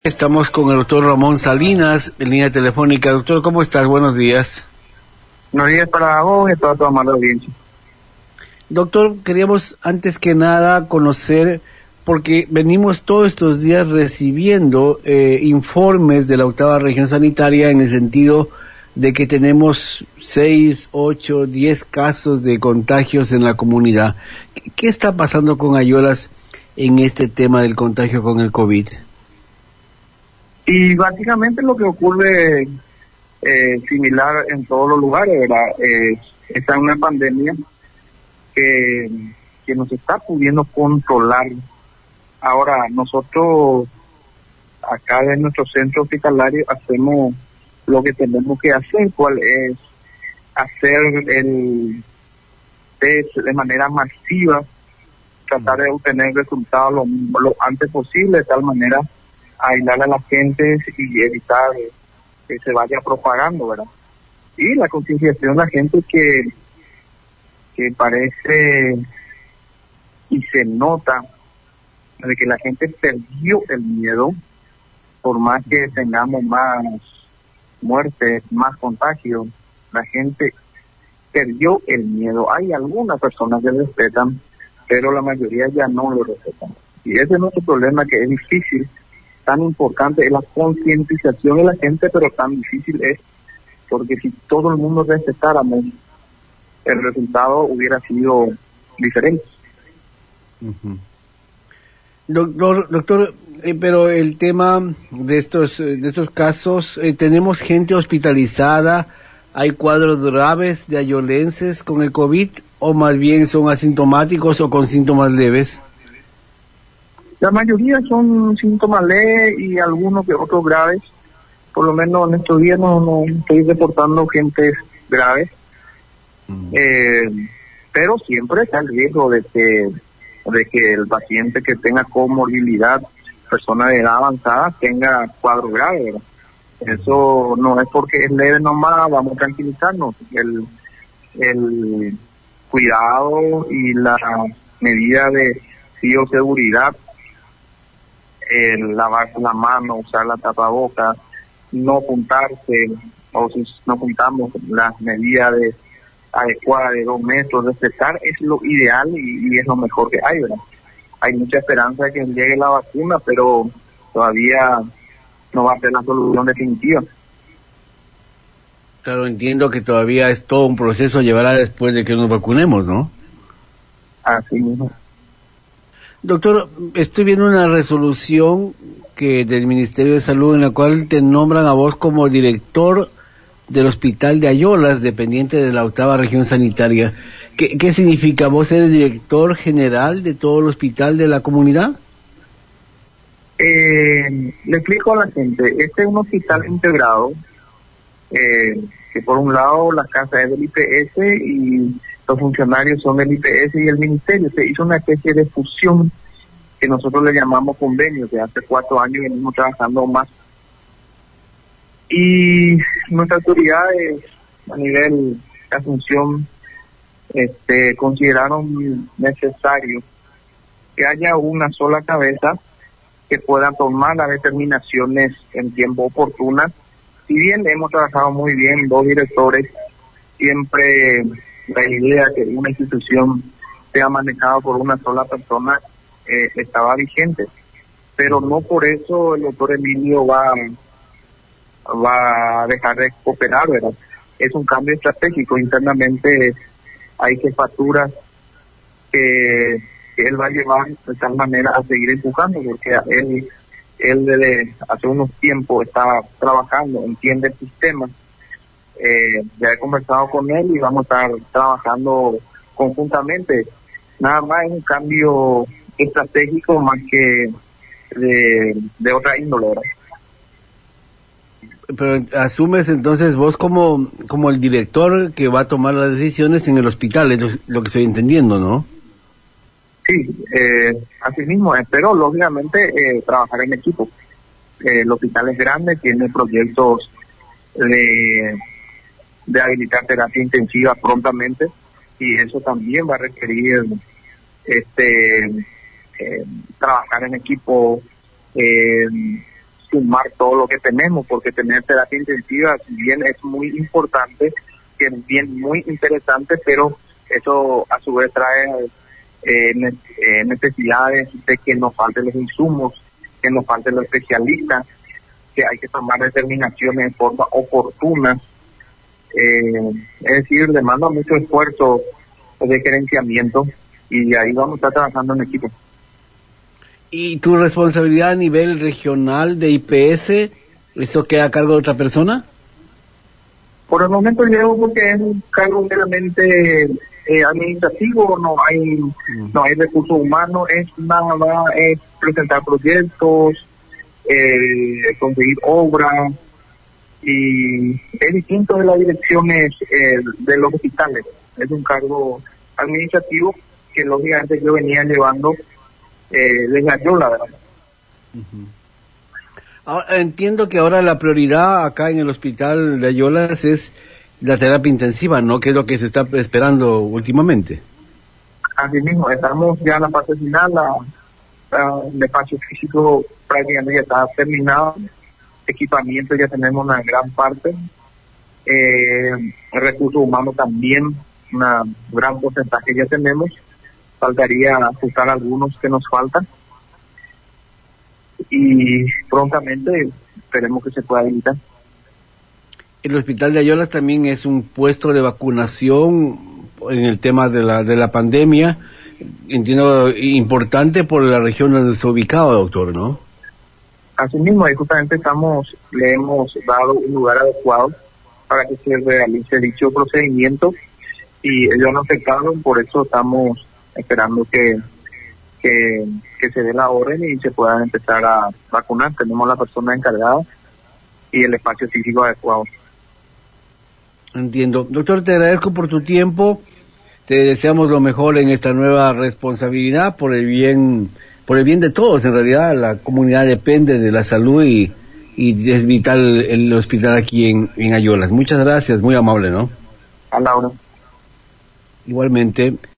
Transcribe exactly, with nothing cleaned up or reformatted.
Estamos con el doctor Ramón Salinas en línea telefónica. Doctor, ¿cómo estás? Buenos días. Buenos días para vos y para toda la audiencia. Doctor, queríamos antes que nada conocer, porque venimos todos estos días recibiendo eh, informes de la octava región sanitaria en el sentido de que tenemos seis, ocho, diez casos de contagios en la comunidad. ¿Qué está pasando con Ayolas en este tema del contagio con el COVID? Y básicamente lo que ocurre eh, similar en todos los lugares, ¿verdad? Eh, esta es una pandemia que, que nos está pudiendo controlar. Ahora, nosotros acá en nuestro centro hospitalario hacemos lo que tenemos que hacer, cuál es hacer el test de manera masiva, tratar de obtener resultados lo, lo antes posible, de tal manera aislar a la gente y evitar que se vaya propagando, ¿verdad? Y la concienciación de la gente que, que parece y se nota de que la gente perdió el miedo, por más que tengamos más muertes, más contagios, la gente perdió el miedo. Hay algunas personas que respetan, pero la mayoría ya no lo respetan. Y ese es nuestro problema, que es difícil. Tan importante es la concientización de la gente, pero tan difícil es porque si todo el mundo respetáramos, el resultado hubiera sido diferente. Uh-huh. Doctor, doctor, eh, pero el tema de estos de estos casos, eh, tenemos gente hospitalizada, hay cuadros graves de ayolenses con el COVID, o más bien son asintomáticos o con síntomas leves. La mayoría son síntomas leves y algunos que otros graves. Por lo menos en estos días no, no estoy reportando gente grave. Mm. Eh, pero siempre está el riesgo de que, de que el paciente que tenga comorbilidad, persona de edad avanzada, tenga cuadro grave, ¿verdad? Eso no es porque es leve nomás, vamos a tranquilizarnos. El, el cuidado y la medida de bioseguridad, el lavarse la mano, usar la tapabocas, no juntarse, o si no juntamos las medidas de adecuadas de dos metros, respetar es lo ideal y, y es lo mejor que hay, ¿verdad? Hay mucha esperanza de que llegue la vacuna, pero todavía no va a ser la solución definitiva. Claro, entiendo que todavía es todo un proceso, llevará después de que nos vacunemos, ¿no? Así mismo. Doctor, estoy viendo una resolución que del Ministerio de Salud en la cual te nombran a vos como director del Hospital de Ayolas, dependiente de la octava región sanitaria. ¿Qué, qué significa? ¿Vos eres director general de todo el hospital de la comunidad? Eh, le explico a la gente, este es un hospital integrado, eh, que por un lado la casa es del I P S y los funcionarios son del I P S y el ministerio. Se hizo una especie de fusión que nosotros le llamamos convenio, que hace cuatro años venimos trabajando más. Y nuestras autoridades a nivel de Asunción este, consideraron necesario que haya una sola cabeza que pueda tomar las determinaciones en tiempo oportuno. Si bien hemos trabajado muy bien, dos directores, siempre la idea que una institución sea manejada por una sola persona eh, estaba vigente, pero no por eso el doctor Emilio va, va a dejar de cooperar, ¿verdad? Es un cambio estratégico. Internamente hay jefaturas que, que él va a llevar de tal manera a seguir empujando, porque él, él desde hace unos tiempos está trabajando, entiende el sistema. Eh, ya he conversado con él y vamos a estar trabajando conjuntamente. Nada más es un cambio estratégico más que de, de otra índole, ¿verdad? Pero asumes entonces vos como como el director que va a tomar las decisiones en el hospital, es lo, lo que estoy entendiendo, ¿no? Sí, eh, así mismo, espero lógicamente eh, trabajar en equipo. Eh, el hospital es grande, tiene proyectos de de habilitar terapia intensiva prontamente y eso también va a requerir este eh, trabajar en equipo, eh, sumar todo lo que tenemos, porque tener terapia intensiva, si bien es muy importante, que es bien muy interesante, pero eso a su vez trae eh, ne- eh, necesidades de que nos falten los insumos, que nos falten los especialistas, que hay que tomar determinaciones en forma oportuna. Eh, es decir, demanda mucho esfuerzo de gerenciamiento y ahí vamos a estar trabajando en equipo. ¿Y tu responsabilidad a nivel regional de I P S, eso queda a cargo de otra persona? Por el momento llevo porque es un cargo meramente eh, administrativo, no hay mm. no hay recursos humanos, es nada más es presentar proyectos, eh, conseguir obras, y es distinto de las direcciones eh, de los hospitales. Es un cargo administrativo que lógicamente yo venía llevando eh, desde Ayola, ¿verdad? Uh-huh. Ahora, entiendo que ahora la prioridad acá en el hospital de Ayolas es la terapia intensiva, ¿no? Que es lo que se está esperando últimamente. Así mismo, estamos ya en la fase final, la, la, el espacio físico prácticamente ya está terminado, equipamiento ya tenemos una gran parte, eh, recursos humanos también, una gran porcentaje ya tenemos, faltaría ajustar algunos que nos faltan, y prontamente esperemos que se pueda habilitar. El hospital de Ayolas también es un puesto de vacunación en el tema de la de la pandemia, entiendo, importante por la región donde está ubicado, doctor, ¿no? Así mismo, ahí justamente estamos, le hemos dado un lugar adecuado para que se realice dicho procedimiento y ellos nos afectaron, por eso estamos esperando que, que, que se dé la orden y se puedan empezar a vacunar. Tenemos la persona encargada y el espacio físico adecuado. Entiendo. Doctor, te agradezco por tu tiempo, te deseamos lo mejor en esta nueva responsabilidad por el bien, por el bien de todos. En realidad la comunidad depende de la salud y, y es vital el hospital aquí en, en Ayolas. Muchas gracias, muy amable, ¿no? A la hora. Igualmente.